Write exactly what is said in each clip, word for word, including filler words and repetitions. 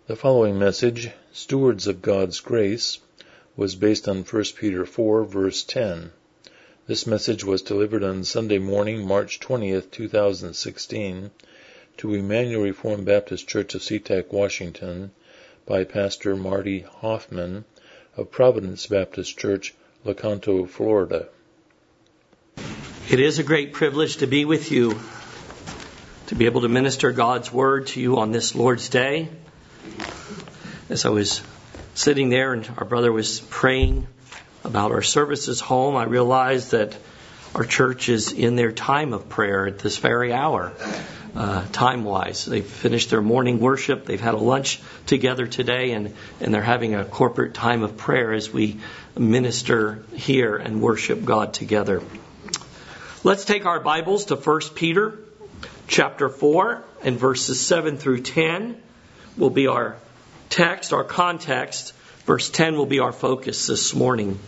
The following message, Stewards of God's Grace, was based on First Peter four, verse ten. This message was delivered on Sunday morning, March twentieth, two thousand sixteen, to Emmanuel Reformed Baptist Church of SeaTac, Washington, by Pastor Marty Hoffman of Providence Baptist Church, Lecanto, Florida. It is a great privilege to be with you, to be able to minister God's Word to you on this Lord's Day. As I was sitting there and our brother was praying about our services home, I realized that our church is in their time of prayer at this very hour, uh, time-wise. They've finished their morning worship. They've had a lunch together today, and, and they're having a corporate time of prayer as we minister here and worship God together. Let's take our Bibles to First Peter chapter four, and verses seven through ten will be our text, our context. Verse ten will be our focus this morning.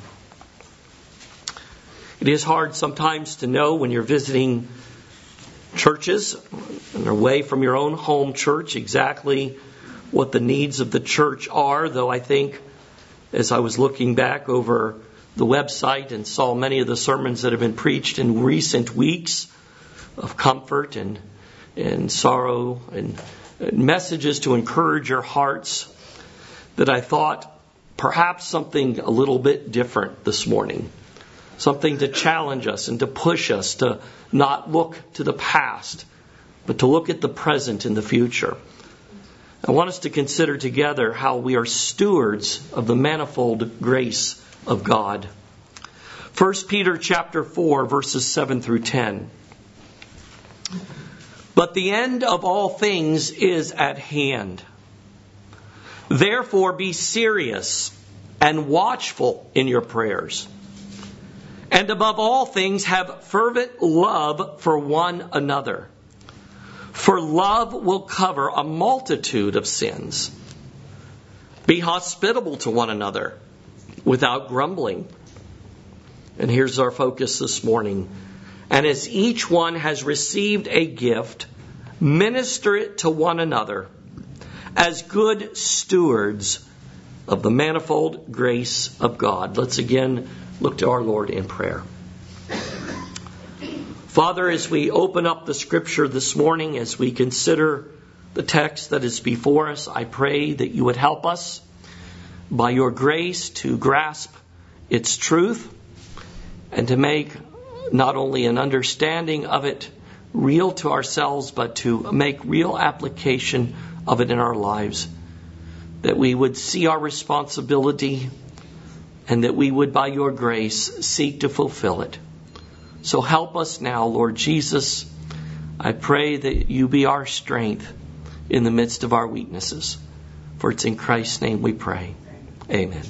It is hard sometimes to know when you're visiting churches and away from your own home church exactly what the needs of the church are, though I think as I was looking back over the website and saw many of the sermons that have been preached in recent weeks of comfort and, and sorrow and messages to encourage your hearts, that I thought perhaps something a little bit different this morning. Something to challenge us and to push us to not look to the past, but to look at the present and the future. I want us to consider together how we are stewards of the manifold grace of God. First Peter chapter four, verses seven through ten. But the end of all things is at hand. Therefore be serious and watchful in your prayers. And above all things have fervent love for one another. For love will cover a multitude of sins. Be hospitable to one another without grumbling. And here's our focus this morning. And as each one has received a gift, minister it to one another as good stewards of the manifold grace of God. Let's again look to our Lord in prayer. Father, as we open up the Scripture this morning, as we consider the text that is before us, I pray that you would help us by your grace to grasp its truth and to make not only an understanding of it real to ourselves, but to make real application of it in our lives. That we would see our responsibility and that we would, by your grace, seek to fulfill it. So help us now, Lord Jesus. I pray that you be our strength in the midst of our weaknesses. For it's in Christ's name we pray. Amen.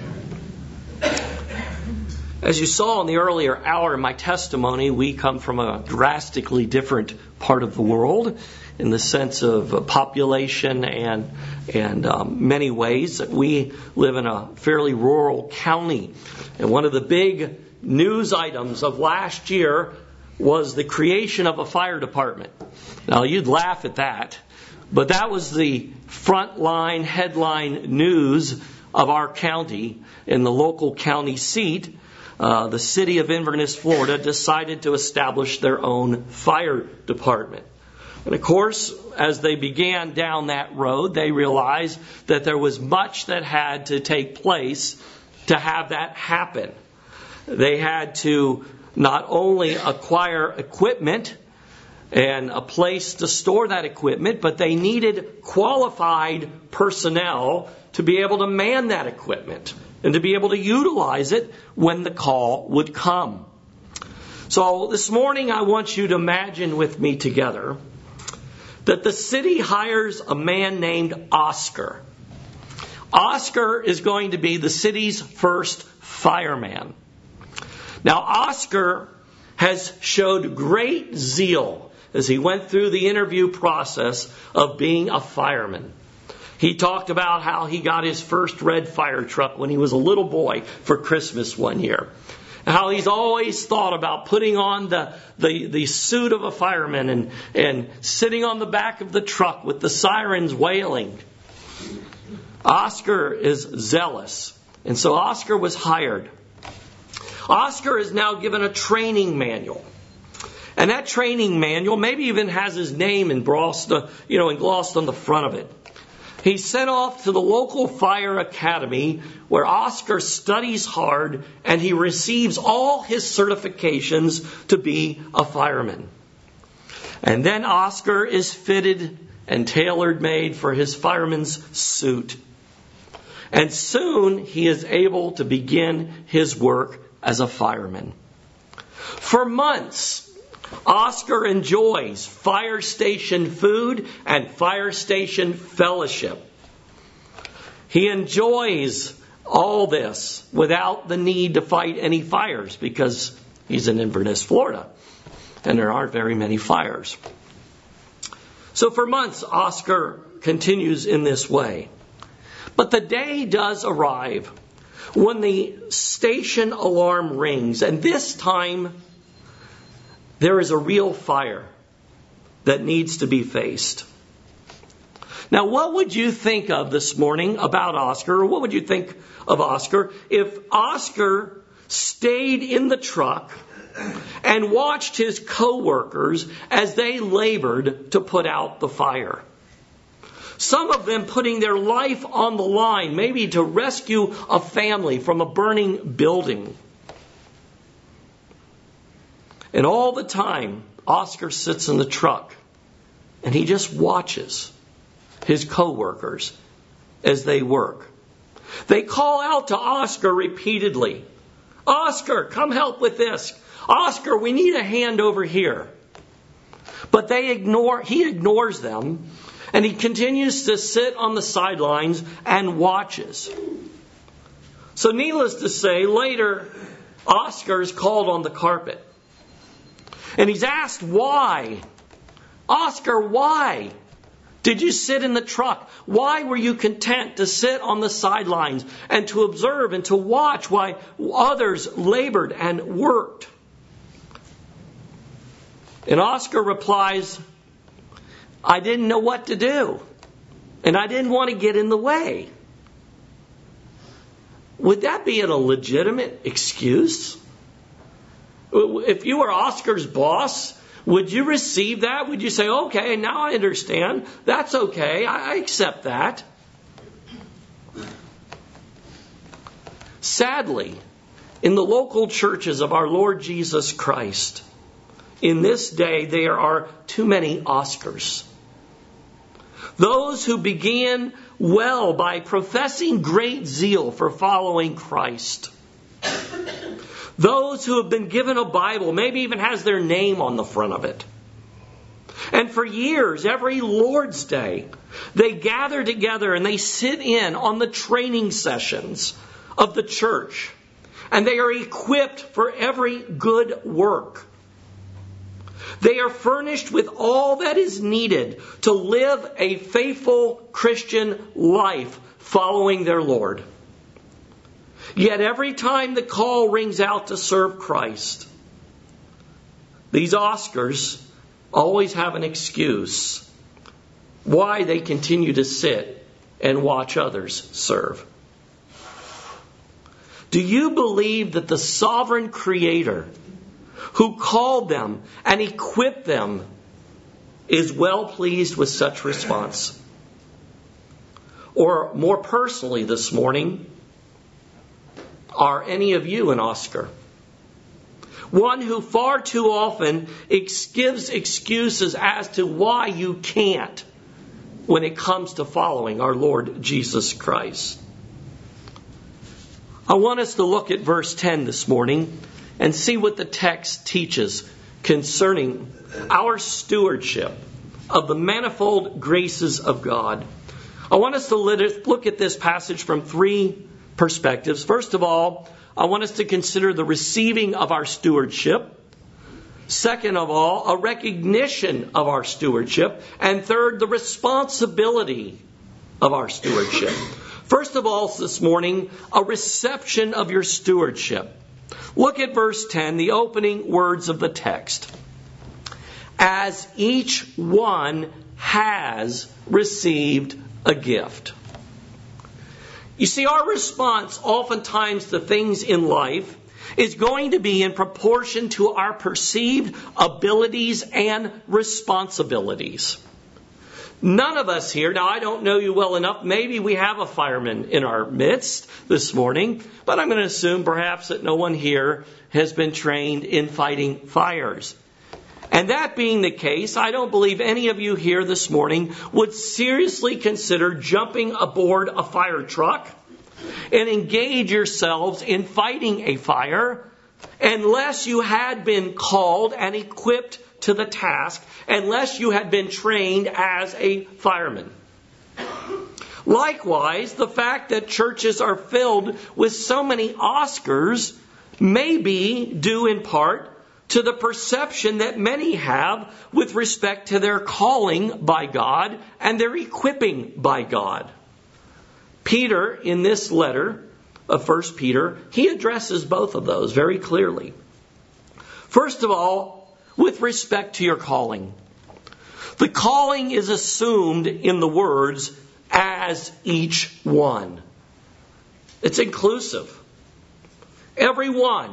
As you saw in the earlier hour in my testimony, we come from a drastically different part of the world in the sense of population and and um, many ways. We live in a fairly rural county. And one of the big news items of last year was the creation of a fire department. Now, you'd laugh at that, but that was the frontline headline news of our county. In the local county seat, Uh, the city of Inverness, Florida, decided to establish their own fire department. And of course, as they began down that road, they realized that there was much that had to take place to have that happen. They had to not only acquire equipment and a place to store that equipment, but they needed qualified personnel to be able to man that equipment and to be able to utilize it when the call would come. So this morning I want you to imagine with me together that the city hires a man named Oscar. Oscar is going to be the city's first fireman. Now Oscar has showed great zeal as he went through the interview process of being a fireman. He talked about how he got his first red fire truck when he was a little boy for Christmas one year. How he's always thought about putting on the, the, the suit of a fireman and, and sitting on the back of the truck with the sirens wailing. Oscar is zealous. And so Oscar was hired. Oscar is now given a training manual. And that training manual maybe even has his name embossed, you know, glossed on the front of it. He's sent off to the local fire academy where Oscar studies hard and he receives all his certifications to be a fireman. And then Oscar is fitted and tailored made for his fireman's suit. And soon he is able to begin his work as a fireman. For months, Oscar enjoys fire station food and fire station fellowship. He enjoys all this without the need to fight any fires because he's in Inverness, Florida, and there aren't very many fires. So for months, Oscar continues in this way. But the day does arrive when the station alarm rings, and this time there is a real fire that needs to be faced. Now, what would you think of this morning about Oscar, or what would you think of Oscar if Oscar stayed in the truck and watched his co-workers as they labored to put out the fire? Some of them putting their life on the line, maybe to rescue a family from a burning building. And all the time, Oscar sits in the truck and he just watches his co-workers as they work. They call out to Oscar repeatedly, "Oscar, come help with this. Oscar, we need a hand over here." But they ignore, he ignores them, and he continues to sit on the sidelines and watches. So needless to say, later, Oscar is called on the carpet. And he's asked why. "Oscar, why did you sit in the truck? Why were you content to sit on the sidelines and to observe and to watch why others labored and worked?" And Oscar replies, "I didn't know what to do, and I didn't want to get in the way." Would that be a legitimate excuse? If you were Oscar's boss, would you receive that? Would you say, "Okay, now I understand. That's okay. I accept that"? Sadly, in the local churches of our Lord Jesus Christ, in this day there are too many Oscars. Those who began well by professing great zeal for following Christ. Those who have been given a Bible, maybe even has their name on the front of it. And for years, every Lord's Day, they gather together and they sit in on the training sessions of the church. And they are equipped for every good work. They are furnished with all that is needed to live a faithful Christian life following their Lord. Yet every time the call rings out to serve Christ, these Oscars always have an excuse why they continue to sit and watch others serve. Do you believe that the sovereign Creator who called them and equipped them is well pleased with such response? Or more personally this morning, are any of you an Oscar? One who far too often ex- gives excuses as to why you can't when it comes to following our Lord Jesus Christ. I want us to look at verse ten this morning and see what the text teaches concerning our stewardship of the manifold graces of God. I want us to look at this passage from three perspectives. First of all, I want us to consider the receiving of our stewardship. Second of all, a recognition of our stewardship. And third, the responsibility of our stewardship. First of all, this morning, a reception of your stewardship. Look at verse ten, the opening words of the text. As each one has received a gift. You see, our response oftentimes to things in life is going to be in proportion to our perceived abilities and responsibilities. None of us here, now I don't know you well enough, maybe we have a fireman in our midst this morning, but I'm going to assume perhaps that no one here has been trained in fighting fires. And that being the case, I don't believe any of you here this morning would seriously consider jumping aboard a fire truck and engage yourselves in fighting a fire unless you had been called and equipped to the task, unless you had been trained as a fireman. Likewise, the fact that churches are filled with so many Oscars may be due in part to the perception that many have with respect to their calling by God and their equipping by God. Peter, in this letter of First Peter, he addresses both of those very clearly. First of all, with respect to your calling. The calling is assumed in the words, as each one. It's inclusive. Everyone.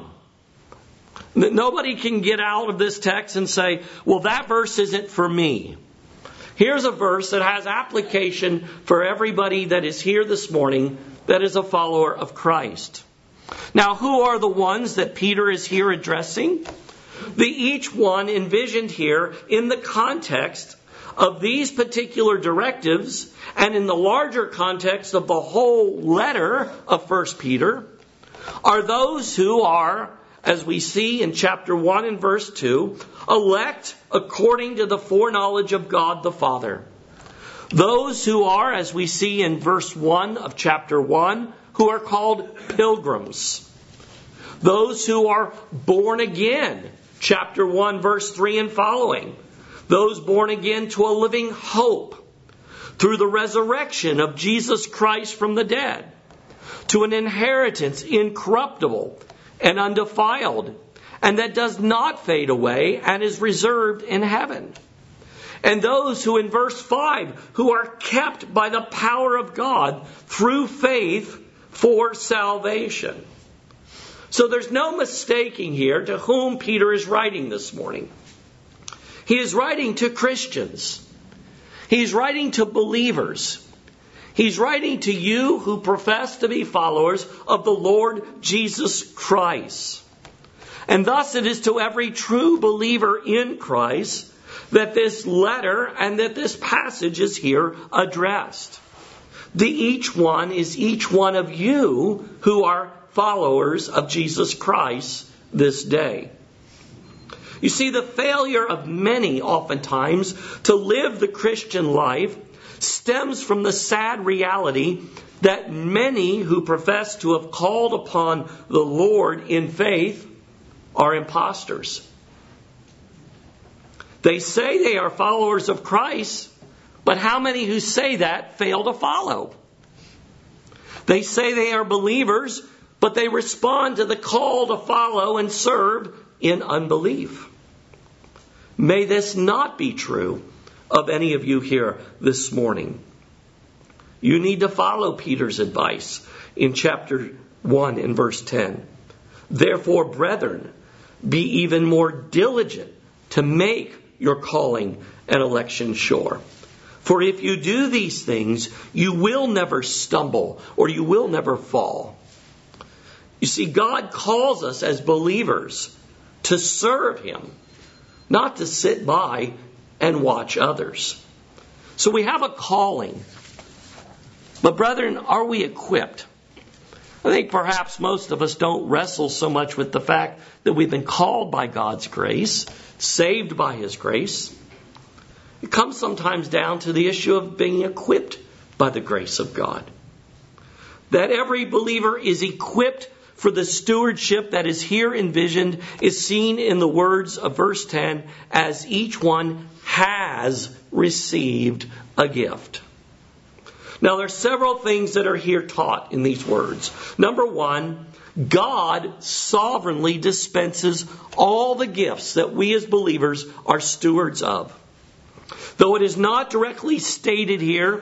Nobody can get out of this text and say, well, that verse isn't for me. Here's a verse that has application for everybody that is here this morning that is a follower of Christ. Now, who are the ones that Peter is here addressing? The each one envisioned here in the context of these particular directives and in the larger context of the whole letter of First Peter are those who are, as we see in chapter one and verse two, elect according to the foreknowledge of God the Father. Those who are, as we see in verse one of chapter one, who are called pilgrims. Those who are born again, chapter one, verse three and following. Those born again to a living hope through the resurrection of Jesus Christ from the dead, to an inheritance incorruptible and undefiled, and that does not fade away and is reserved in heaven. And those who in verse five, who are kept by the power of God through faith for salvation. So there's no mistaking here to whom Peter is writing this morning. He is writing to Christians. He's writing to believers. He's writing to you who profess to be followers of the Lord Jesus Christ. And thus it is to every true believer in Christ that this letter and that this passage is here addressed. The each one is each one of you who are followers of Jesus Christ this day. You see, the failure of many oftentimes to live the Christian life stems from the sad reality that many who profess to have called upon the Lord in faith are imposters. They say they are followers of Christ, but how many who say that fail to follow? They say they are believers, but they respond to the call to follow and serve in unbelief. May this not be true of any of you here this morning. You need to follow Peter's advice in chapter one and verse ten. Therefore, brethren, be even more diligent to make your calling and election sure. For if you do these things, you will never stumble or you will never fall. You see, God calls us as believers to serve Him, not to sit by and watch others. So we have a calling. But brethren, are we equipped? I think perhaps most of us don't wrestle so much with the fact that we've been called by God's grace, saved by His grace. It comes sometimes down to the issue of being equipped by the grace of God. That every believer is equipped for the stewardship that is here envisioned is seen in the words of verse ten, as each one has received a gift. Now, there are several things that are here taught in these words. Number one, God sovereignly dispenses all the gifts that we as believers are stewards of. Though it is not directly stated here,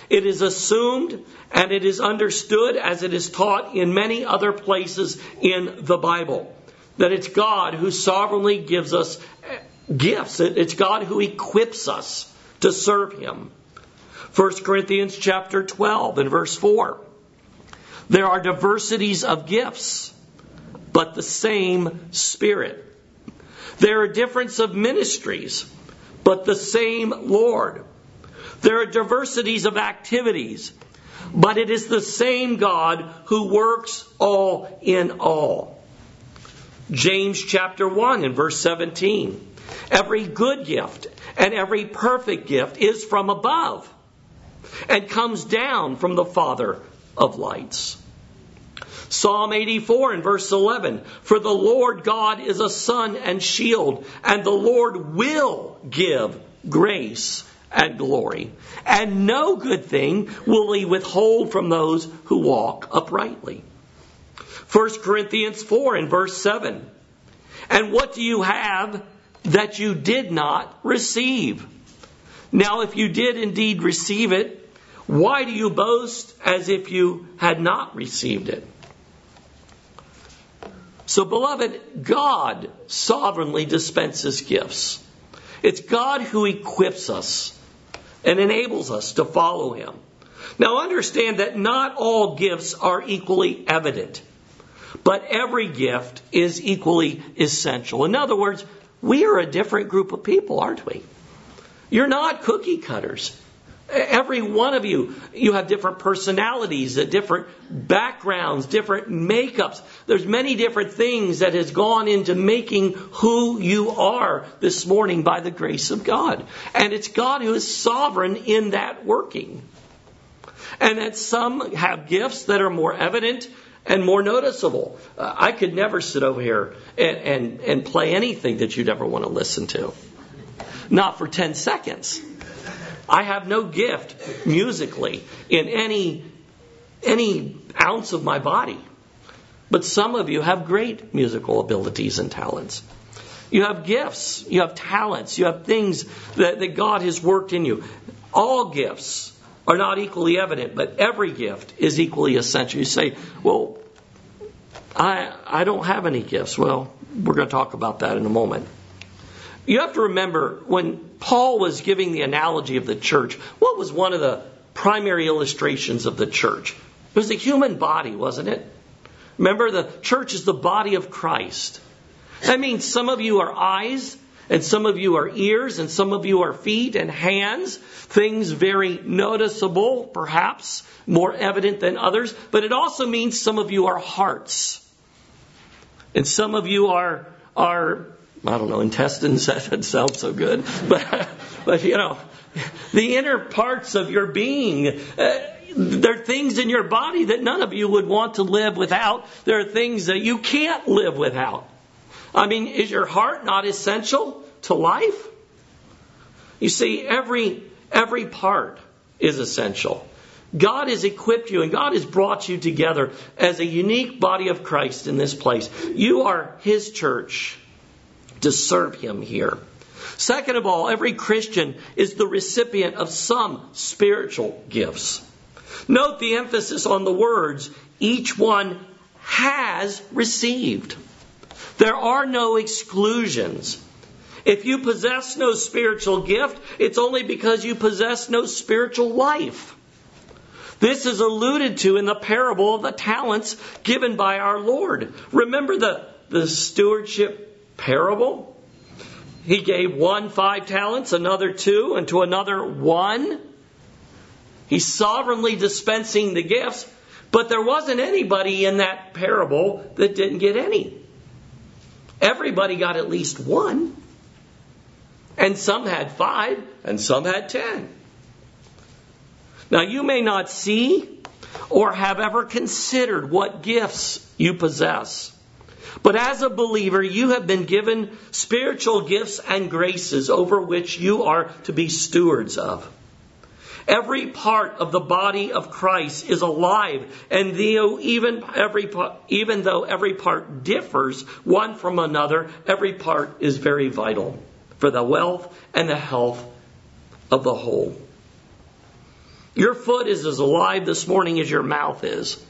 It is assumed and it is understood as it is taught in many other places in the Bible, that it's God who sovereignly gives us gifts. It's God who equips us to serve Him. First Corinthians chapter twelve and verse four. There are diversities of gifts, but the same Spirit. There are difference of ministries, but the same Lord. There are diversities of activities, but it is the same God who works all in all. James chapter one and verse seventeen. Every good gift and every perfect gift is from above and comes down from the Father of lights. Psalm eighty-four and verse eleven. For the Lord God is a sun and shield, and the Lord will give grace and glory. And no good thing will He withhold from those who walk uprightly. First Corinthians four and verse seven. And what do you have that you did not receive? Now if you did indeed receive it, why do you boast as if you had not received it? So, beloved, God sovereignly dispenses gifts. It's God who equips us and enables us to follow Him. Now, understand that not all gifts are equally evident, but every gift is equally essential. In other words, we are a different group of people, aren't we? You're not cookie cutters. Every one of you, you have different personalities, different backgrounds, different makeups. There's many different things that has gone into making who you are this morning by the grace of God. And it's God who is sovereign in that working. And that some have gifts that are more evident and more noticeable. Uh, I could never sit over here and, and, and play anything that you'd ever want to listen to. Not for ten seconds. I have no gift musically in any any ounce of my body. But some of you have great musical abilities and talents. You have gifts, you have talents, you have things that, that God has worked in you. All gifts are not equally evident, but every gift is equally essential. You say, well, I I don't have any gifts. Well, we're going to talk about that in a moment. You have to remember, when Paul was giving the analogy of the church, what was one of the primary illustrations of the church? It was the human body, wasn't it? Remember, the church is the body of Christ. That means some of you are eyes, and some of you are ears, and some of you are feet and hands. Things very noticeable, perhaps, more evident than others. But it also means some of you are hearts. And some of you are are... I don't know, intestines, that doesn't sound so good. But, but you know, the inner parts of your being, uh, there are things in your body that none of you would want to live without. There are things that you can't live without. I mean, is your heart not essential to life? You see, every every part is essential. God has equipped you and God has brought you together as a unique body of Christ in this place. You are His church to serve Him here. Second of all, every Christian is the recipient of some spiritual gifts. Note the emphasis on the words, each one has received. There are no exclusions. If you possess no spiritual gift, it's only because you possess no spiritual life. This is alluded to in the parable of the talents given by our Lord. Remember the, the stewardship parable? He gave one five talents, another two, and to another one. He's sovereignly dispensing the gifts, but there wasn't anybody in that parable that didn't get any. Everybody got at least one. And some had five, and some had ten. Now you may not see or have ever considered what gifts you possess. But as a believer, you have been given spiritual gifts and graces over which you are to be stewards of. Every part of the body of Christ is alive, and though even every even though every part differs one from another, every part is very vital for the wealth and the health of the whole. Your foot is as alive this morning as your mouth is.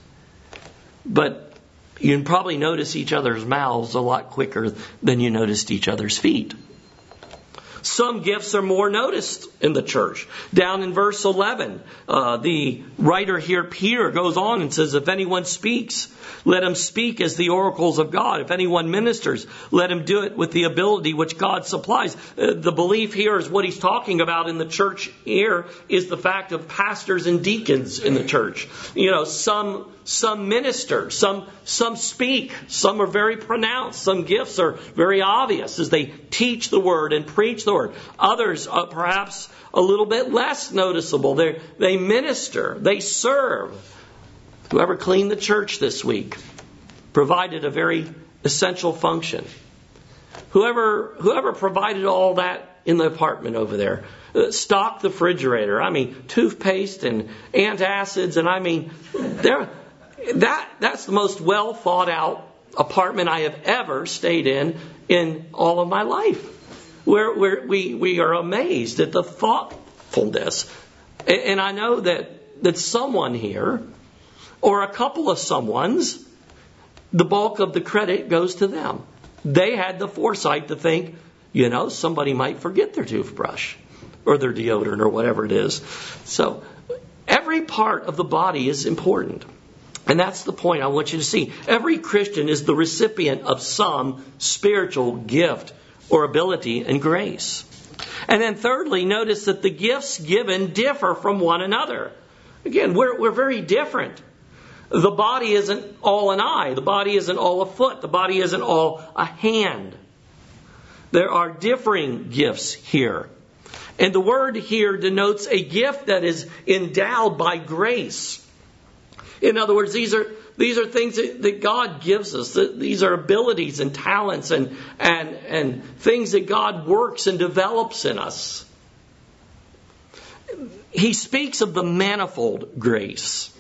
But you can probably notice each other's mouths a lot quicker than you noticed each other's feet. Some gifts are more noticed in the church. Down in verse eleven, uh, the writer here, Peter, goes on and says, if anyone speaks, let him speak as the oracles of God. If anyone ministers, let him do it with the ability which God supplies. Uh, the belief here is what he's talking about in the church here is the fact of pastors and deacons in the church. You know, some some minister, some some speak, some are very pronounced, some gifts are very obvious as they teach the word and preach the word. Others are perhaps a little bit less noticeable. They they minister, they serve. Whoever cleaned the church this week provided a very essential function. Whoever whoever provided all that in the apartment over there, uh, stocked the refrigerator. I mean, toothpaste and antacids, and I mean, there. That that's the most well thought out apartment I have ever stayed in in all of my life. Where where we we are amazed at the thoughtfulness, and, and I know that that someone here, or a couple of someones, the bulk of the credit goes to them. They had the foresight to think, you know, somebody might forget their toothbrush or their deodorant or whatever it is. So every part of the body is important. And that's the point I want you to see. Every Christian is the recipient of some spiritual gift or ability and grace. And then thirdly, notice that the gifts given differ from one another. Again, we're, we're very different. The body isn't all an eye. The body isn't all a foot. The body isn't all a hand. There are differing gifts here. And the word here denotes a gift that is endowed by grace. In other words, these are these are things that, that God gives us. These are abilities and talents and, and, and things that God works and develops in us. He speaks of the manifold grace.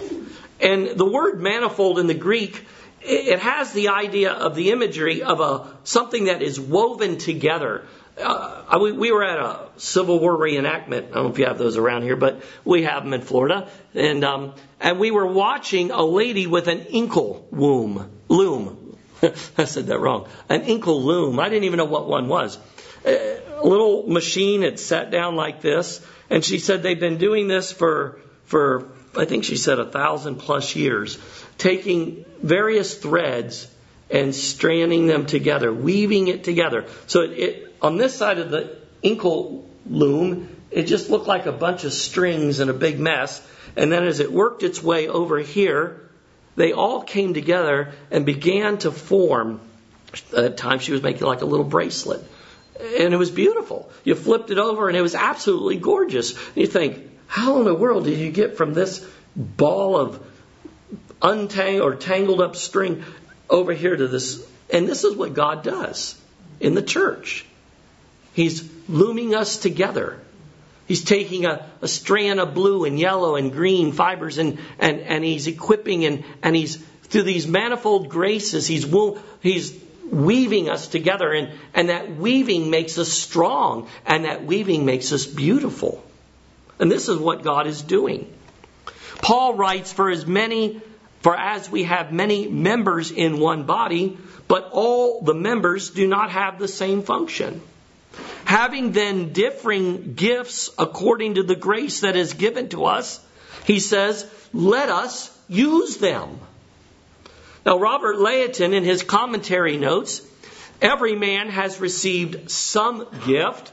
And the word manifold in the Greek, it has the idea of the imagery of a something that is woven together. Uh, we, we were at a Civil War reenactment. I don't know if you have those around here, but we have them in Florida. And um, and we were watching a lady with an inkle loom. Loom. I said that wrong. An inkle loom. I didn't even know what one was. A little machine had sat down like this. And she said they've been doing this for, for I think she said a thousand plus years. Taking various threads and stranding them together, weaving it together. So it, it on this side of the inkle loom, it just looked like a bunch of strings and a big mess. And then as it worked its way over here, they all came together and began to form. At times she was making like a little bracelet. And it was beautiful. You flipped it over and it was absolutely gorgeous. And you think, how in the world did you get from this ball of untangled or tangled up string over here to this? And this is what God does in the church. He's looming us together. He's taking a, a strand of blue and yellow and green fibers and, and, and he's equipping and, and he's through these manifold graces, he's he's weaving us together, and, and that weaving makes us strong, and that weaving makes us beautiful. And this is what God is doing. Paul writes, for as many For as we have many members in one body, but all the members do not have the same function. Having then differing gifts according to the grace that is given to us, he says, let us use them. Now, Robert Layton, in his commentary notes, every man has received some gift,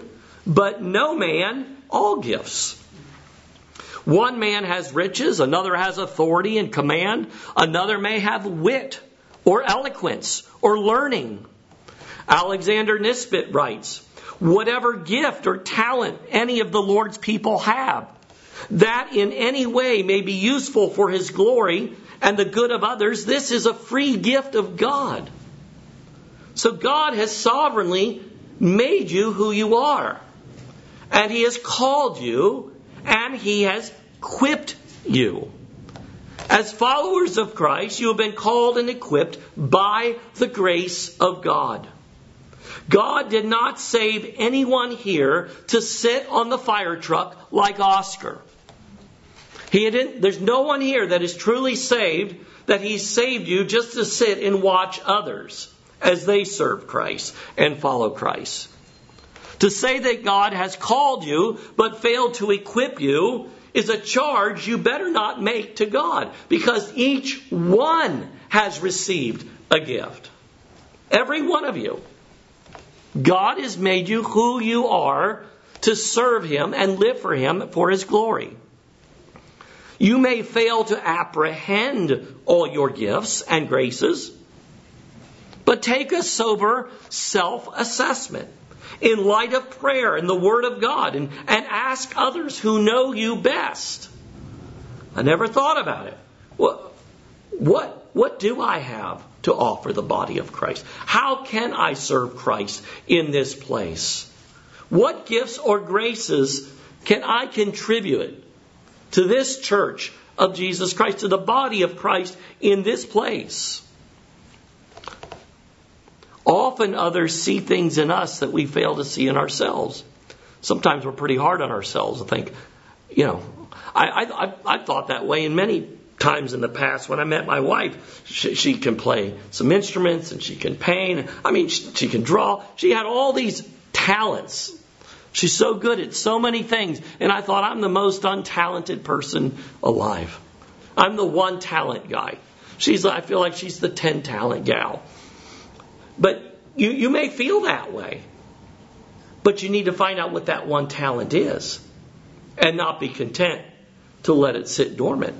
but no man all gifts. One man has riches, another has authority and command, another may have wit or eloquence or learning. Alexander Nisbet writes, whatever gift or talent any of the Lord's people have, that in any way may be useful for His glory and the good of others, this is a free gift of God. So God has sovereignly made you who you are. And He has called you, and He has equipped you. As followers of Christ, you have been called and equipped by the grace of God. God did not save anyone here to sit on the fire truck like Oscar. He didn't, there's no one here that is truly saved, that He saved you just to sit and watch others as they serve Christ and follow Christ. To say that God has called you but failed to equip you is a charge you better not make to God, because each one has received a gift. Every one of you. God has made you who you are to serve Him and live for Him for His glory. You may fail to apprehend all your gifts and graces, but take a sober self-assessment in light of prayer and the Word of God, and, and ask others who know you best. I never thought about it. What, what, what do I have to offer the body of Christ? How can I serve Christ in this place? What gifts or graces can I contribute to this church of Jesus Christ, to the body of Christ in this place? Often others see things in us that we fail to see in ourselves. Sometimes we're pretty hard on ourselves and think, you know, I, I, I've thought that way in many times in the past. When I met my wife, she, she can play some instruments and she can paint. I mean, she, she can draw. She had all these talents. She's so good at so many things. And I thought, I'm the most untalented person alive. I'm the one talent guy. She's, I feel like she's the ten talent gal. But you, you may feel that way. But you need to find out what that one talent is, and not be content to let it sit dormant.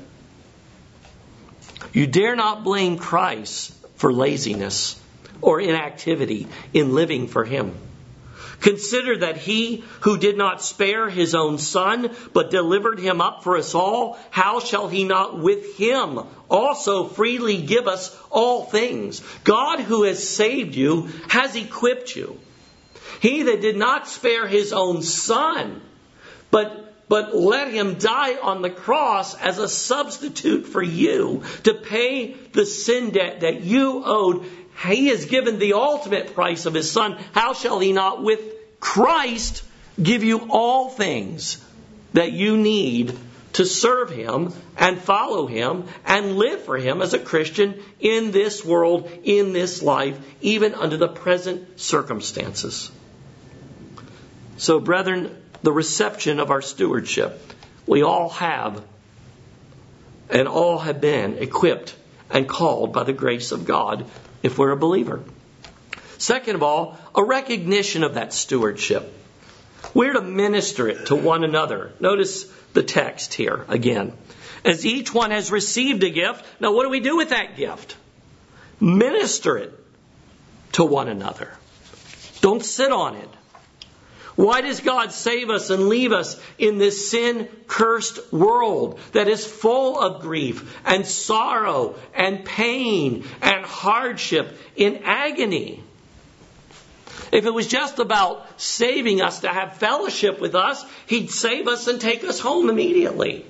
You dare not blame Christ for laziness or inactivity in living for Him. Consider that He who did not spare His own Son, but delivered Him up for us all, how shall He not with Him also freely give us all things? God, who has saved you, has equipped you. He that did not spare His own Son, but, but let Him die on the cross as a substitute for you to pay the sin debt that you owed, He has given the ultimate price of His Son. How shall He not with Christ give you all things that you need to serve Him and follow Him and live for Him as a Christian in this world, in this life, even under the present circumstances? So, brethren, the reception of our stewardship, we all have and all have been equipped and called by the grace of God if we're a believer. Second of all, a recognition of that stewardship. We're to minister it to one another. Notice the text here again. As each one has received a gift, now what do we do with that gift? Minister it to one another. Don't sit on it. Why does God save us and leave us in this sin-cursed world that is full of grief and sorrow and pain and hardship in agony? If it was just about saving us to have fellowship with us, He'd save us and take us home immediately.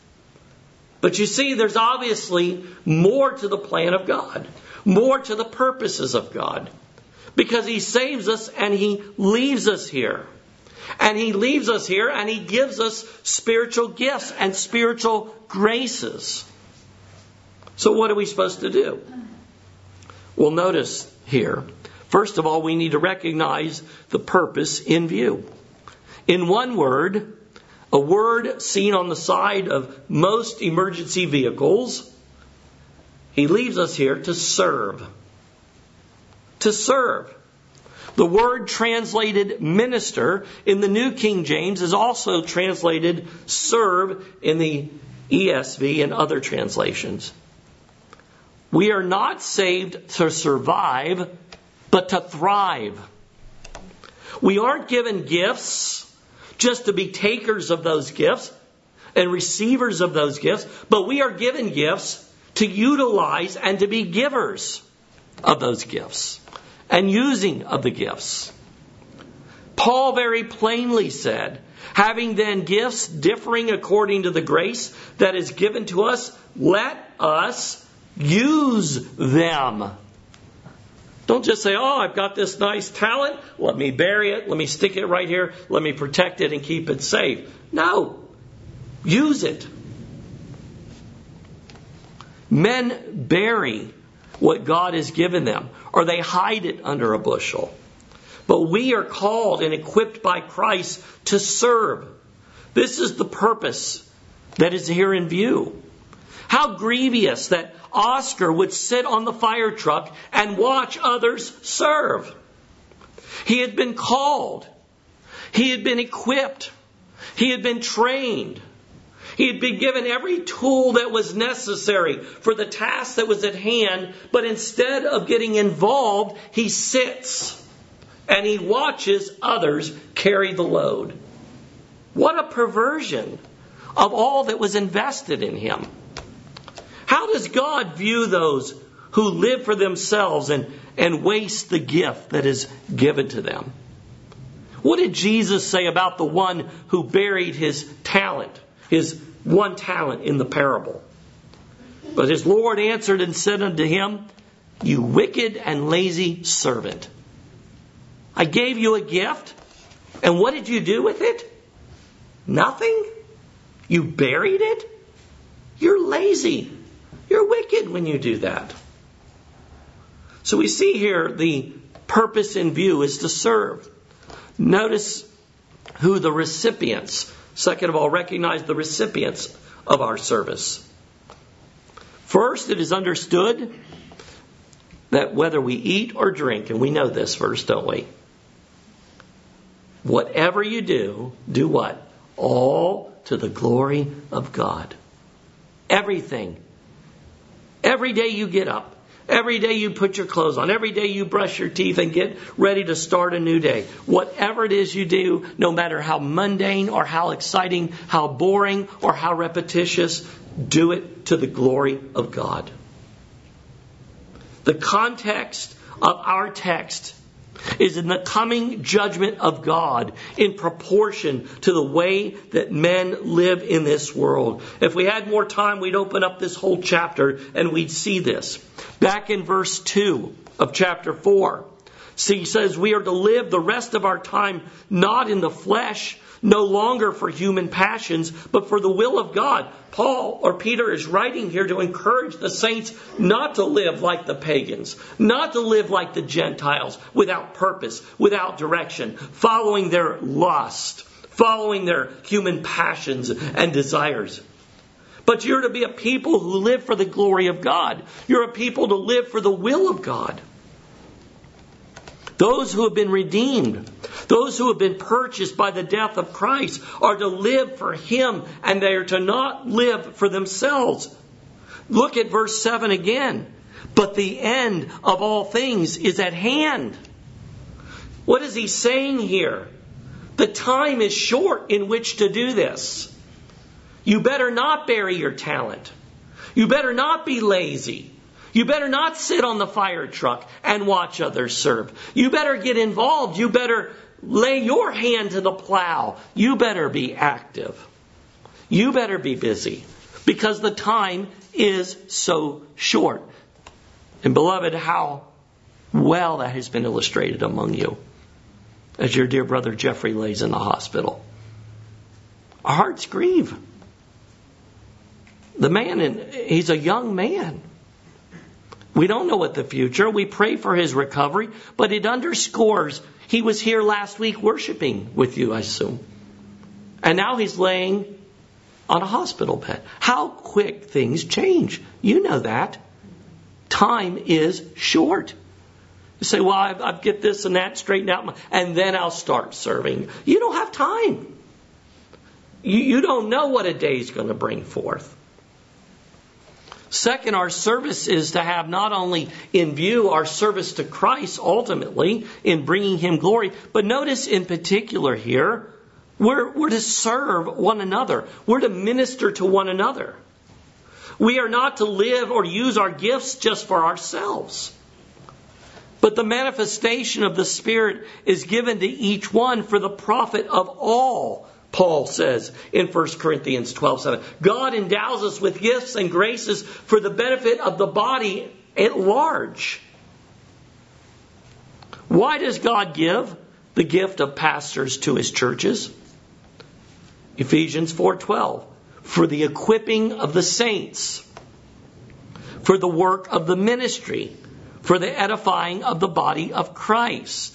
But you see, there's obviously more to the plan of God, more to the purposes of God, because He saves us and He leaves us here. And He leaves us here and He gives us spiritual gifts and spiritual graces. So what are we supposed to do? Well, notice here, first of all, we need to recognize the purpose in view. In one word, a word seen on the side of most emergency vehicles, He leaves us here to serve. To serve. The word translated minister in the New King James is also translated serve in the E S V and other translations. We are not saved to survive, but to thrive. We aren't given gifts just to be takers of those gifts and receivers of those gifts, but we are given gifts to utilize and to be givers of those gifts and using of the gifts. Paul very plainly said, having then gifts differing according to the grace that is given to us, let us use them. Don't just say, oh, I've got this nice talent. Let me bury it. Let me stick it right here. Let me protect it and keep it safe. No. Use it. Men bury what God has given them, or they hide it under a bushel. But we are called and equipped by Christ to serve. This is the purpose that is here in view. How grievous that Oscar would sit on the fire truck and watch others serve. He had been called. He had been equipped. He had been trained. He had been given every tool that was necessary for the task that was at hand, but instead of getting involved, he sits and he watches others carry the load. What a perversion of all that was invested in him. How does God view those who live for themselves and, and waste the gift that is given to them? What did Jesus say about the one who buried his talent, his one talent in the parable? But his Lord answered and said unto him, You wicked and lazy servant. I gave you a gift, and what did you do with it? Nothing? You buried it? You're lazy. You're wicked when you do that. So we see here the purpose in view is to serve. Notice who the recipients. Second of all, recognize the recipients of our service. First, it is understood that whether we eat or drink, and we know this verse, don't we? Whatever you do, do what? All to the glory of God. Everything. Every day you get up. Every day you put your clothes on. Every day you brush your teeth and get ready to start a new day. Whatever it is you do, no matter how mundane or how exciting, how boring or how repetitious, do it to the glory of God. The context of our text is in the coming judgment of God in proportion to the way that men live in this world. If we had more time, we'd open up this whole chapter and we'd see this. Back in verse two of chapter four, see, he says, we are to live the rest of our time not in the flesh, no longer for human passions, but for the will of God. Paul or Peter is writing here to encourage the saints not to live like the pagans, not to live like the Gentiles, without purpose, without direction, following their lust, following their human passions and desires. But you're to be a people who live for the glory of God. You're a people to live for the will of God. Those who have been redeemed, those who have been purchased by the death of Christ, are to live for Him, and they are to not live for themselves. Look at verse seven again. But the end of all things is at hand. What is he saying here? The time is short in which to do this. You better not bury your talent. You better not be lazy. You better not sit on the fire truck and watch others serve. You better get involved. You better lay your hand to the plow. You better be active. You better be busy, because the time is so short. And beloved, how well that has been illustrated among you as your dear brother Jeffrey lays in the hospital. Our hearts grieve. The man, in, he's a young man. We don't know what the future. We pray for his recovery, but it underscores he was here last week worshiping with you, I assume. And now he's laying on a hospital bed. How quick things change. You know that. Time is short. You say, well, I, I get this and that straightened out, and then I'll start serving. You don't have time. You, you don't know what a day is going to bring forth. Second, our service is to have not only in view our service to Christ ultimately in bringing Him glory, but notice in particular here, we're, we're to serve one another. We're to minister to one another. We are not to live or use our gifts just for ourselves. But the manifestation of the Spirit is given to each one for the profit of all. Paul says in First Corinthians twelve seven, God endows us with gifts and graces for the benefit of the body at large. Why does God give the gift of pastors to His churches? Ephesians four twelve, for the equipping of the saints, for the work of the ministry, for the edifying of the body of Christ.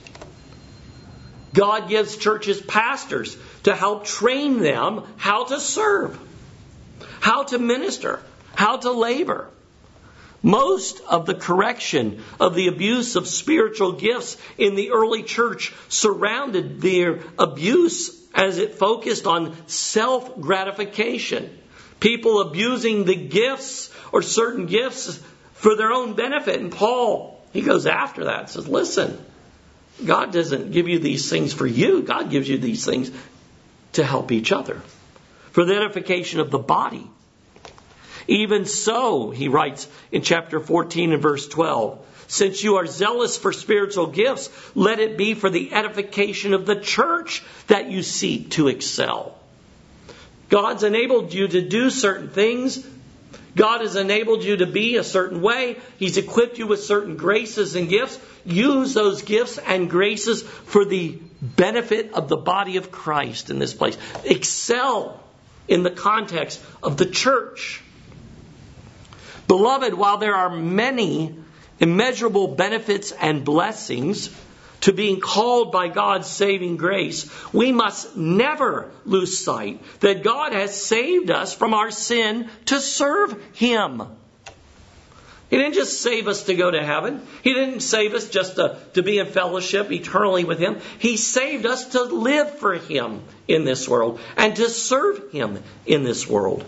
God gives churches pastors to help train them how to serve, how to minister, how to labor. Most of the correction of the abuse of spiritual gifts in the early church surrounded their abuse as it focused on self-gratification. People abusing the gifts or certain gifts for their own benefit. And Paul, he goes after that and says, listen, God doesn't give you these things for you. God gives you these things to help each other, for the edification of the body. Even so, he writes in chapter fourteen and verse twelve, since you are zealous for spiritual gifts, let it be for the edification of the church that you seek to excel. God's enabled you to do certain things. God has enabled you to be a certain way. He's equipped you with certain graces and gifts. Use those gifts and graces for the benefit of the body of Christ in this place. Excel in the context of the church. Beloved, while there are many immeasurable benefits and blessings to being called by God's saving grace, we must never lose sight that God has saved us from our sin to serve Him. He didn't just save us to go to heaven. He didn't save us just to, to be in fellowship eternally with Him. He saved us to live for Him in this world and to serve Him in this world.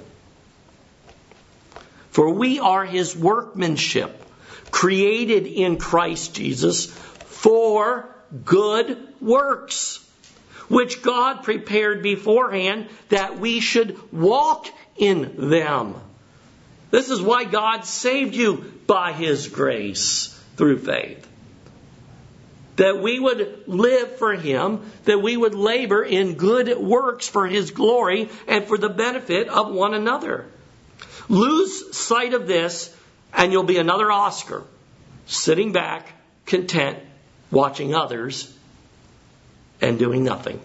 For we are His workmanship, created in Christ Jesus for good works, which God prepared beforehand that we should walk in them. This is why God saved you by His grace through faith. That we would live for Him, that we would labor in good works for His glory and for the benefit of one another. Lose sight of this and you'll be another Oscar, sitting back, content, watching others, and doing nothing.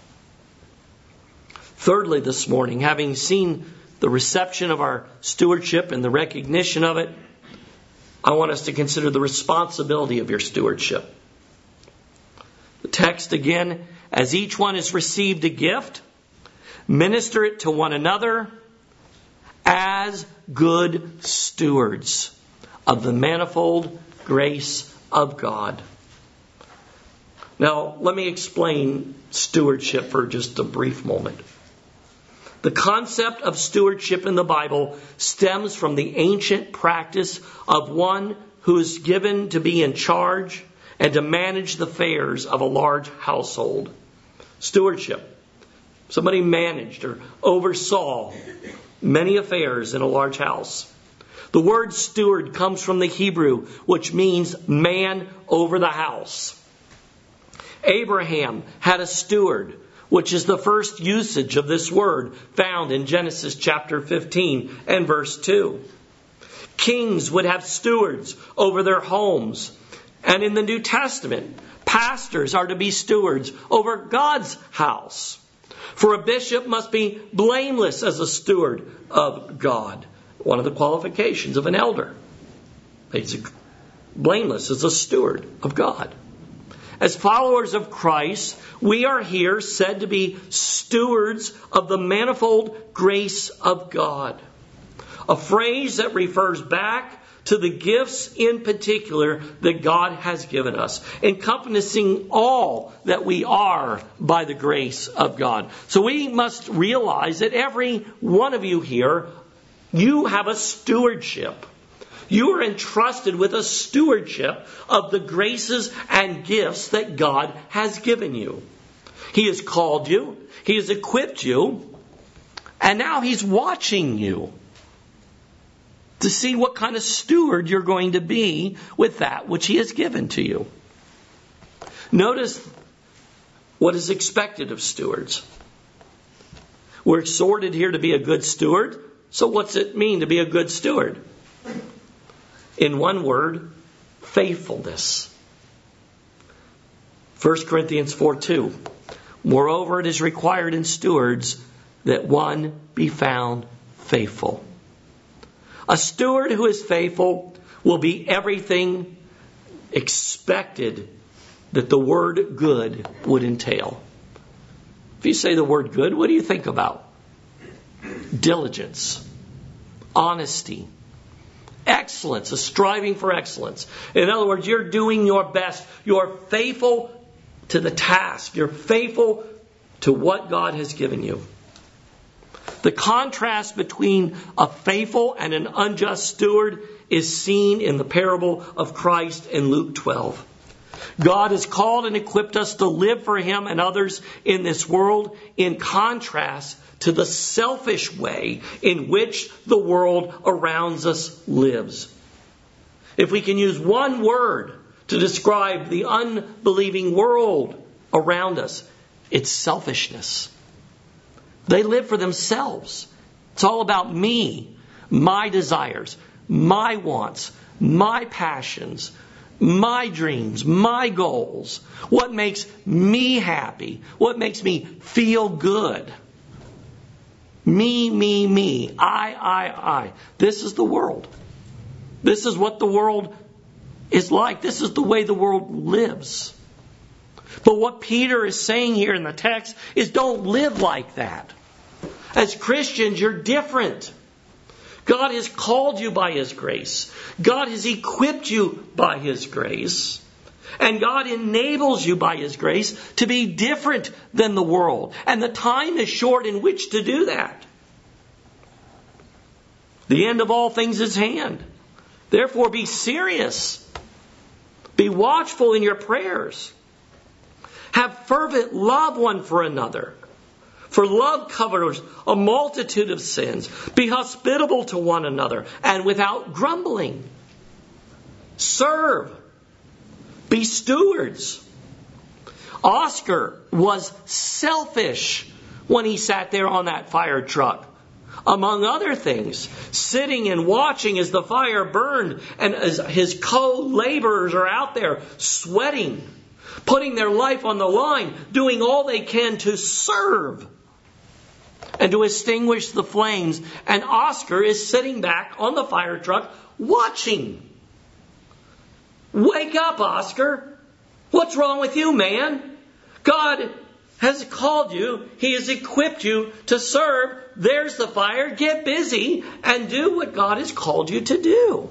Thirdly, this morning, having seen the reception of our stewardship and the recognition of it, I want us to consider the responsibility of your stewardship. The text again, as each one has received a gift, minister it to one another as good stewards of the manifold grace of God. Now, let me explain stewardship for just a brief moment. The concept of stewardship in the Bible stems from the ancient practice of one who is given to be in charge and to manage the affairs of a large household. Stewardship. Somebody managed or oversaw many affairs in a large house. The word steward comes from the Hebrew, which means man over the house. Abraham had a steward, which is the first usage of this word found in Genesis chapter fifteen and verse two. Kings would have stewards over their homes. And in the New Testament, pastors are to be stewards over God's house. For a bishop must be blameless as a steward of God. One of the qualifications of an elder. He's blameless as a steward of God. As followers of Christ, we are here said to be stewards of the manifold grace of God. A phrase that refers back to the gifts in particular that God has given us, encompassing all that we are by the grace of God. So we must realize that every one of you here, you have a stewardship. You are entrusted with a stewardship of the graces and gifts that God has given you. He has called you. He has equipped you. And now He's watching you to see what kind of steward you're going to be with that which He has given to you. Notice what is expected of stewards. We're exhorted here to be a good steward. So what's it mean to be a good steward? In one word, faithfulness. First Corinthians four two. Moreover, it is required in stewards that one be found faithful. A steward who is faithful will be everything expected that the word good would entail. If you say the word good, what do you think about? Diligence, honesty, excellence, a striving for excellence. In other words, you're doing your best. You're faithful to the task. You're faithful to what God has given you. The contrast between a faithful and an unjust steward is seen in the parable of Christ in Luke twelve. God has called and equipped us to live for Him and others in this world, in contrast to the selfish way in which the world around us lives. If we can use one word to describe the unbelieving world around us, it's selfishness. They live for themselves. It's all about me, my desires, my wants, my passions, my dreams, my goals. What makes me happy? What makes me feel good? Me, me, me. I, I, I. This is the world. This is what the world is like. This is the way the world lives. But what Peter is saying here in the text is don't live like that. As Christians, you're different. God has called you by His grace. God has equipped you by His grace. And God enables you by His grace to be different than the world. And the time is short in which to do that. The end of all things is hand. Therefore, be serious. Be watchful in your prayers. Have fervent love one for another. For love covers a multitude of sins. Be hospitable to one another and without grumbling. Serve. Be stewards. Oscar was selfish when he sat there on that fire truck. Among other things, sitting and watching as the fire burned and as his co-laborers are out there sweating, putting their life on the line, doing all they can to serve and to extinguish the flames. And Oscar is sitting back on the fire truck watching. Wake up, Oscar. What's wrong with you, man? God has called you. He has equipped you to serve. There's the fire. Get busy and do what God has called you to do.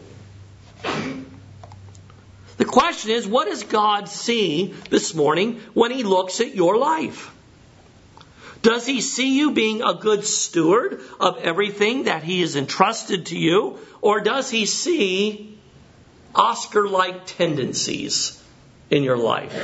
The question is, what does God see this morning when He looks at your life? Does He see you being a good steward of everything that He has entrusted to you? Or does He see Oscar-like tendencies in your life?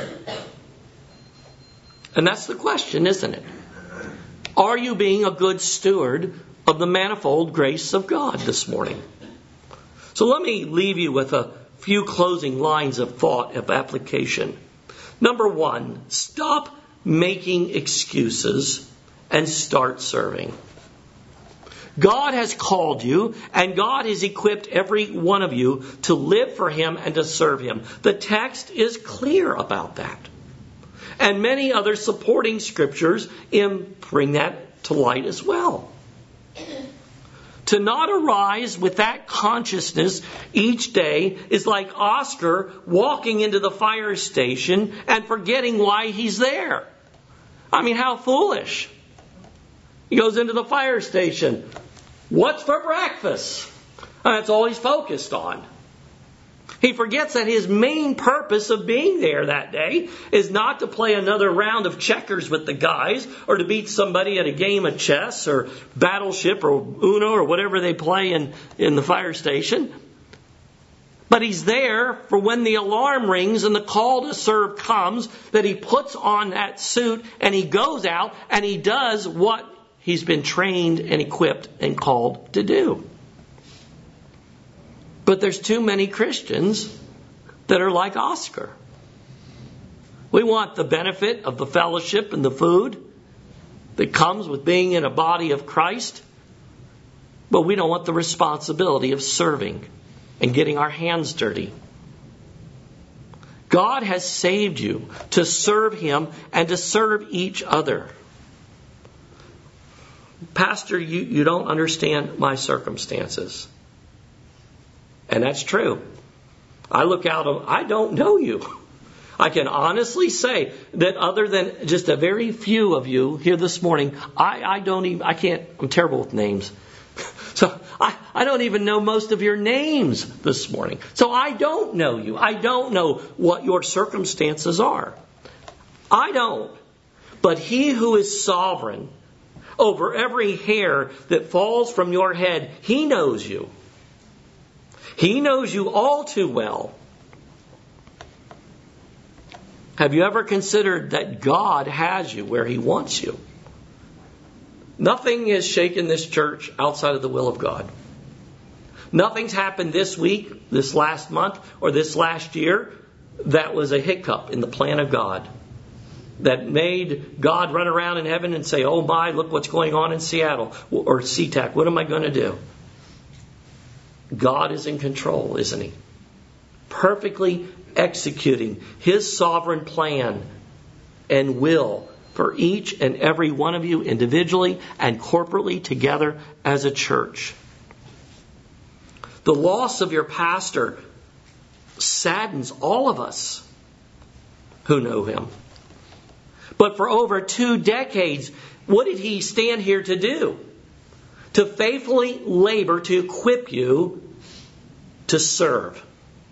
And that's the question, isn't it? Are you being a good steward of the manifold grace of God this morning? So let me leave you with a few closing lines of thought, of application. Number one, stop making excuses and start serving. God has called you and God has equipped every one of you to live for Him and to serve Him. The text is clear about that. And many other supporting scriptures bring that to light as well. To not arise with that consciousness each day is like Oscar walking into the fire station and forgetting why he's there. I mean, how foolish. He goes into the fire station. What's for breakfast? And that's all he's focused on. He forgets that his main purpose of being there that day is not to play another round of checkers with the guys or to beat somebody at a game of chess or Battleship or Uno or whatever they play in, in the fire station. But he's there for when the alarm rings and the call to serve comes, that he puts on that suit and he goes out and he does what he's been trained and equipped and called to do. But there's too many Christians that are like Oscar. We want the benefit of the fellowship and the food that comes with being in a body of Christ, but we don't want the responsibility of serving and getting our hands dirty. God has saved you to serve Him and to serve each other. Pastor, you, you don't understand my circumstances. And that's true. I look out, I don't know you. I can honestly say that other than just a very few of you here this morning, I, I don't even, I can't, I'm terrible with names. So I, I don't even know most of your names this morning. So I don't know you. I don't know what your circumstances are. I don't. But He who is sovereign over every hair that falls from your head, He knows you. He knows you all too well. Have you ever considered that God has you where He wants you? Nothing has shaken this church outside of the will of God. Nothing's happened this week, this last month, or this last year that was a hiccup in the plan of God. That made God run around in heaven and say, oh my, look what's going on in Seattle or SeaTac. What am I going to do? God is in control, isn't He? Perfectly executing His sovereign plan and will for each and every one of you individually and corporately together as a church. The loss of your pastor saddens all of us who know him. But for over two decades, what did he stand here to do? To faithfully labor to equip you to serve.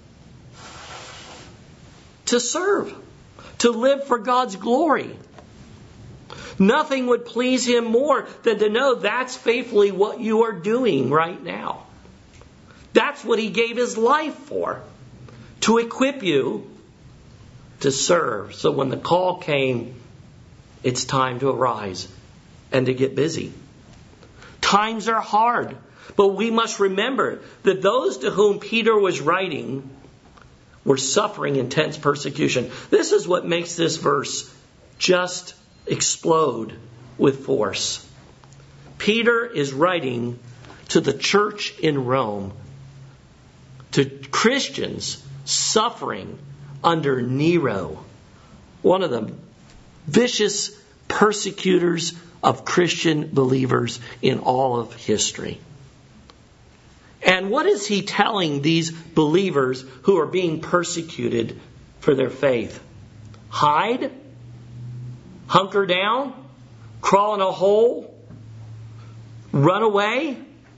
To serve. To live for God's glory. Nothing would please Him more than to know that's faithfully what you are doing right now. That's what He gave His life for. To equip you to serve. So when the call came, it's time to arise and to get busy. Times are hard, but we must remember that those to whom Peter was writing were suffering intense persecution. This is what makes this verse just explode with force. Peter is writing to the church in Rome, to Christians suffering under Nero, one of the vicious persecutors of Christian believers in all of history. And what is he telling these believers who are being persecuted for their faith? Hide? Hunker down? Crawl in a hole? Run away?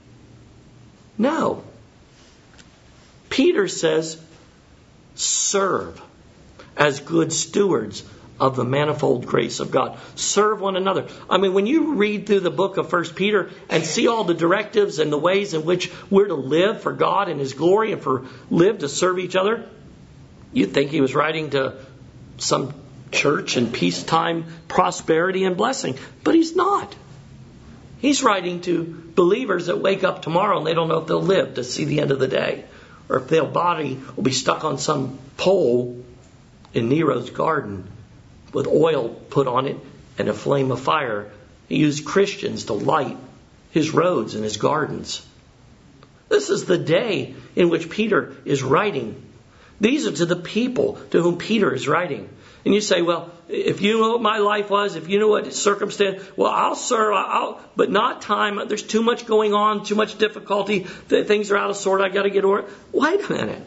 No. Peter says, serve as good stewards of the manifold grace of God. Serve one another. I mean, when you read through the book of First Peter and see all the directives and the ways in which we're to live for God and His glory and for live to serve each other, you'd think he was writing to some church in peacetime prosperity and blessing. But he's not. He's writing to believers that wake up tomorrow and they don't know if they'll live to see the end of the day, or if their body will be stuck on some pole in Nero's garden with oil put on it and a flame of fire. He used Christians to light his roads and his gardens. This is the day in which Peter is writing. These are to the people to whom Peter is writing. And you say, well, if you know what my life was, if you know what circumstance, well, I'll serve, I'll, but not time. There's too much going on, too much difficulty. Things are out of sort. I got to get over it. Wait a minute.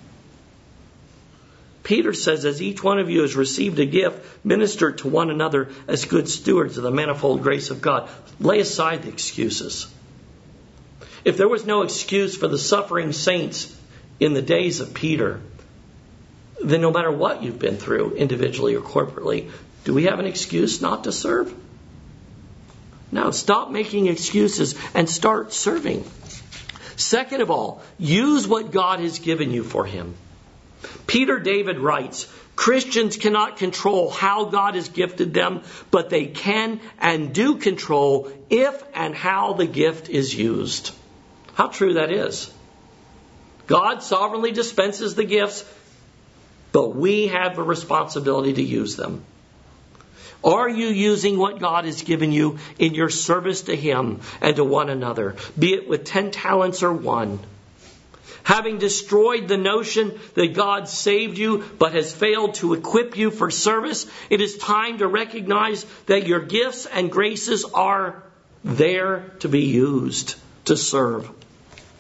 Peter says, as each one of you has received a gift, minister to one another as good stewards of the manifold grace of God. Lay aside the excuses. If there was no excuse for the suffering saints in the days of Peter, then no matter what you've been through, individually or corporately, do we have an excuse not to serve? No, stop making excuses and start serving. Second of all, use what God has given you for Him. Peter David writes, Christians cannot control how God has gifted them, but they can and do control if and how the gift is used. How true that is. God sovereignly dispenses the gifts, but we have the responsibility to use them. Are you using what God has given you in your service to Him and to one another, be it with ten talents or one? Having destroyed the notion that God saved you but has failed to equip you for service, it is time to recognize that your gifts and graces are there to be used to serve.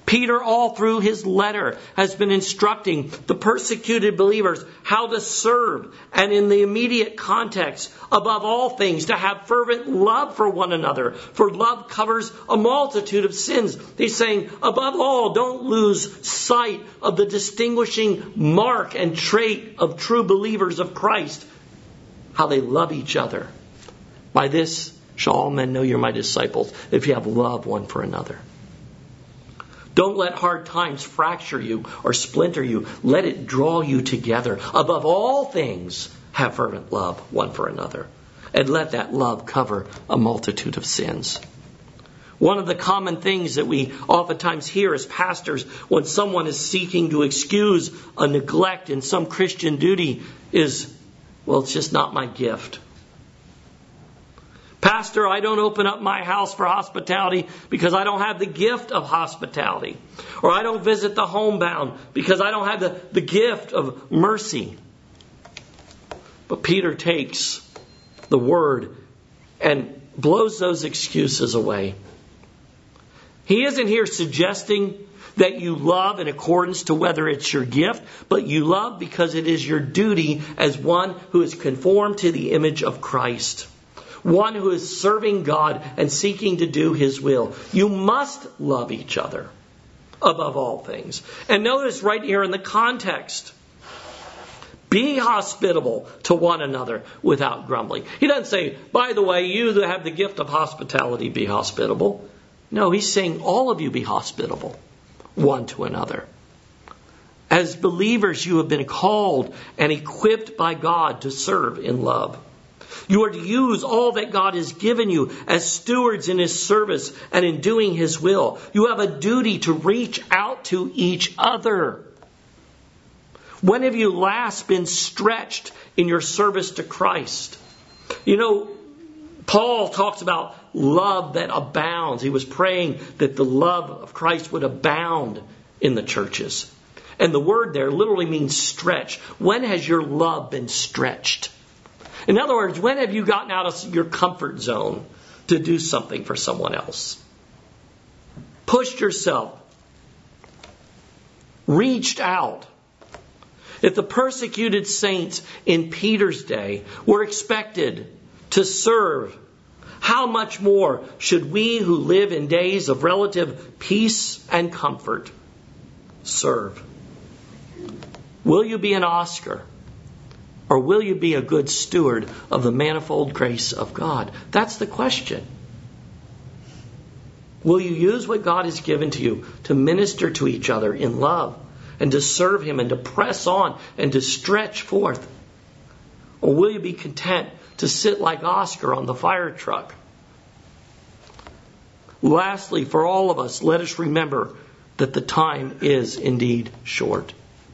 Peter, all through his letter, has been instructing the persecuted believers how to serve, and in the immediate context, above all things, to have fervent love for one another. For love covers a multitude of sins. He's saying, above all, don't lose sight of the distinguishing mark and trait of true believers of Christ, how they love each other. By this shall all men know you're my disciples, if you have love one for another. Don't let hard times fracture you or splinter you. Let it draw you together. Above all things, have fervent love one for another. And let that love cover a multitude of sins. One of the common things that we oftentimes hear as pastors when someone is seeking to excuse a neglect in some Christian duty is, well, it's just not my gift. Pastor, I don't open up my house for hospitality because I don't have the gift of hospitality. Or I don't visit the homebound because I don't have the, the gift of mercy. But Peter takes the word and blows those excuses away. He isn't here suggesting that you love in accordance to whether it's your gift, but you love because it is your duty as one who is conformed to the image of Christ. One who is serving God and seeking to do His will. You must love each other above all things. And notice right here in the context, be hospitable to one another without grumbling. He doesn't say, by the way, you that have the gift of hospitality, be hospitable. No, he's saying all of you be hospitable one to another. As believers, you have been called and equipped by God to serve in love. You are to use all that God has given you as stewards in His service and in doing His will. You have a duty to reach out to each other. When have you last been stretched in your service to Christ? You know, Paul talks about love that abounds. He was praying that the love of Christ would abound in the churches. And the word there literally means stretch. When has your love been stretched? In other words, when have you gotten out of your comfort zone to do something for someone else? Pushed yourself. Reached out. If the persecuted saints in Peter's day were expected to serve, how much more should we who live in days of relative peace and comfort serve? Will you be an Oscar? Or will you be a good steward of the manifold grace of God? That's the question. Will you use what God has given to you to minister to each other in love and to serve Him and to press on and to stretch forth? Or will you be content to sit like Oscar on the fire truck? Lastly, for all of us, let us remember that the time is indeed short.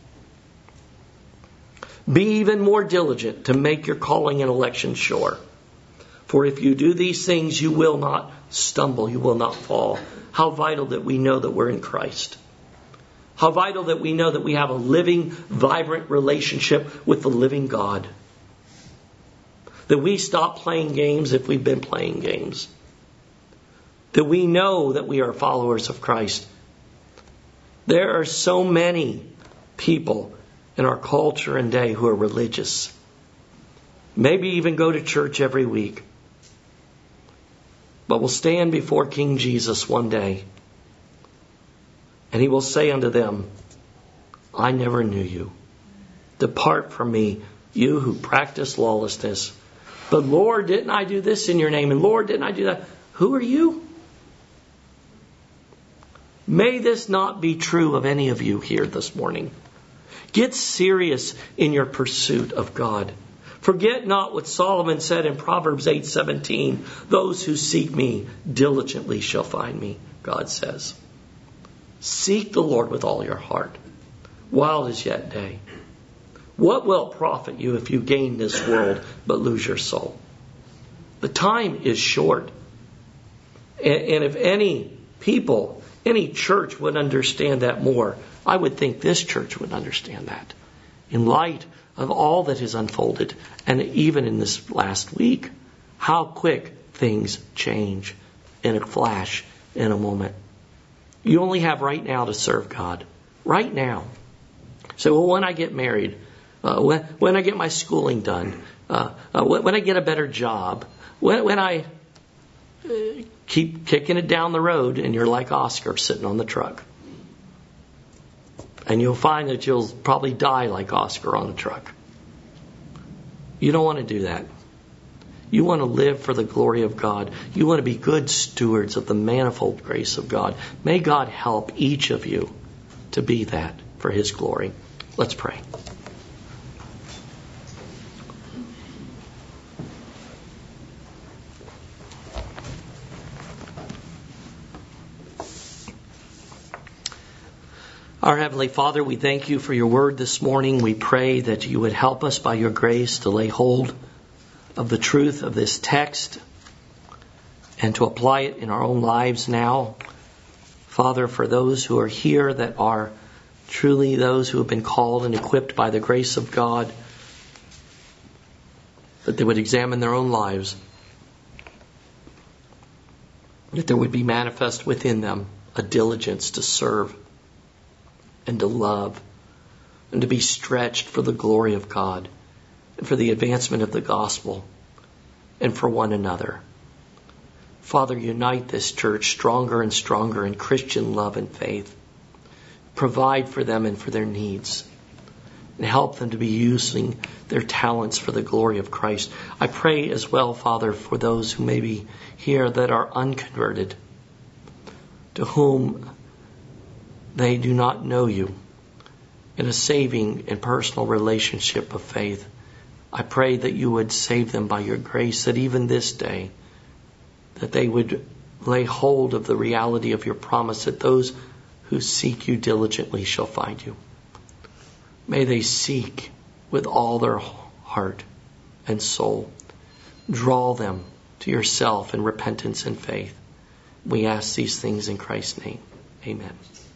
Be even more diligent to make your calling and election sure. For if you do these things, you will not stumble, you will not fall. How vital that we know that we're in Christ. How vital that we know that we have a living, vibrant relationship with the living God. That we stop playing games if we've been playing games. That we know that we are followers of Christ. There are so many people in our culture and day who are religious. Maybe even go to church every week. But will stand before King Jesus one day. And He will say unto them, I never knew you. Depart from me, you who practice lawlessness. But Lord, didn't I do this in your name? And Lord, didn't I do that? Who are you? May this not be true of any of you here this morning. Get serious in your pursuit of God. Forget not what Solomon said in Proverbs eight seventeen. Those who seek me diligently shall find me, God says. Seek the Lord with all your heart, while it is yet day. What will it profit you if you gain this world but lose your soul? The time is short. And if any people, any church would understand that more, I would think this church would understand that. In light of all that has unfolded, and even in this last week, how quick things change in a flash, in a moment. You only have right now to serve God. Right now. So, well, when I get married, uh, when, when I get my schooling done, uh, uh, when, when I get a better job, when, when I uh, keep kicking it down the road and you're like Oscar sitting on the truck. And you'll find that you'll probably die like Oscar on the truck. You don't want to do that. You want to live for the glory of God. You want to be good stewards of the manifold grace of God. May God help each of you to be that for His glory. Let's pray. Our Heavenly Father, we thank you for your word this morning. We pray that you would help us by your grace to lay hold of the truth of this text and to apply it in our own lives now. Father, for those who are here that are truly those who have been called and equipped by the grace of God, that they would examine their own lives, that there would be manifest within them a diligence to serve and to love and to be stretched for the glory of God and for the advancement of the gospel and for one another. Father, unite this church stronger and stronger in Christian love and faith. Provide for them and for their needs, and help them to be using their talents for the glory of Christ. I pray as well, Father, for those who may be here that are unconverted, to whom they do not know you in a saving and personal relationship of faith. I pray that you would save them by your grace, that even this day, that they would lay hold of the reality of your promise, that those who seek you diligently shall find you. May they seek with all their heart and soul. Draw them to yourself in repentance and faith. We ask these things in Christ's name. Amen.